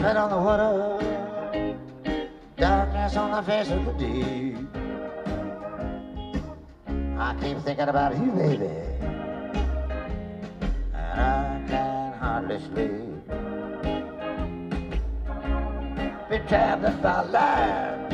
Blood on the water, darkness on the face of the deep. I keep thinking about you, baby, and I can hardly sleep. Be traveling by land